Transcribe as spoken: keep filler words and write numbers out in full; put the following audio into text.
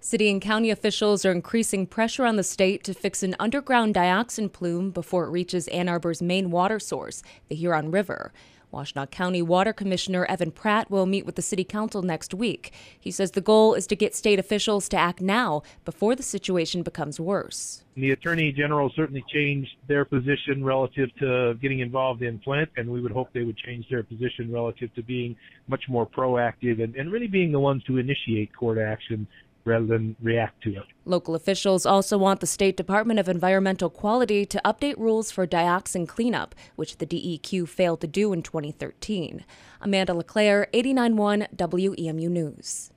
City and county officials are increasing pressure on the state to fix an underground dioxin plume before it reaches Ann Arbor's main water source, the Huron River. Washtenaw County Water Commissioner Evan Pratt will meet with the City Council next week. He says the goal is to get state officials to act now before the situation becomes worse. The Attorney General certainly changed their position relative to getting involved in Flint, and we would hope they would change their position relative to being much more proactive and, and really being the ones to initiate court action rather than react to it. Local officials also want the State Department of Environmental Quality to update rules for dioxin cleanup, which the D E Q failed to do in twenty thirteen. Amanda LeClaire, eighty-nine point one W E M U News.